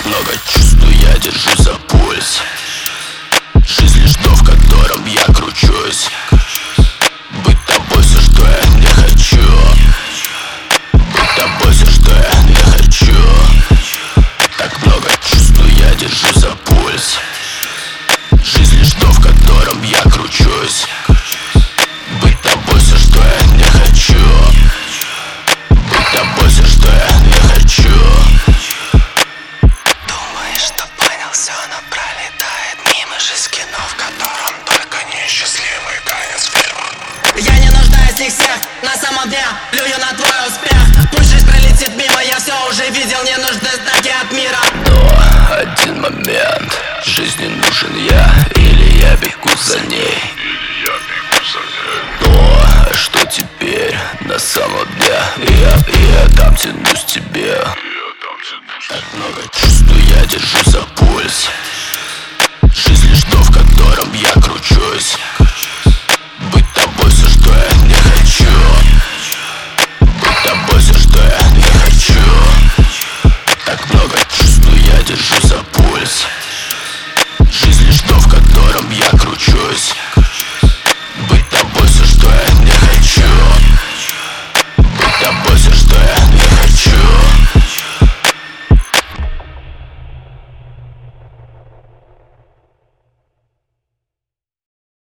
много чувств, я держу за пульс. Жизнь лишь то, в котором я кручусь. Быть тобой все, что я не хочу. Быть тобой все, что я не хочу. Так много чувств, я держу за пульс. Жизнь лишь то, в котором я кручусь. Быть тобой все, что я не хочу. Быть тобой все, что я не хочу. Думаешь, что понял все, но пролетает мимо. Жизнь кино, в котором только несчастливый конец фильма. Я не нуждаюсь в них всех, на самом деле плюю на твой успех. Пусть жизнь пролетит мимо, я все уже видел, не нужны знаки от мира. Но один момент, жизни нужен я, или я бегу за ней. То, что теперь на самом деле я там тянусь к тебе. Так много чувств, я держу за пульс. Жизнь лишь то, в котором я кручусь.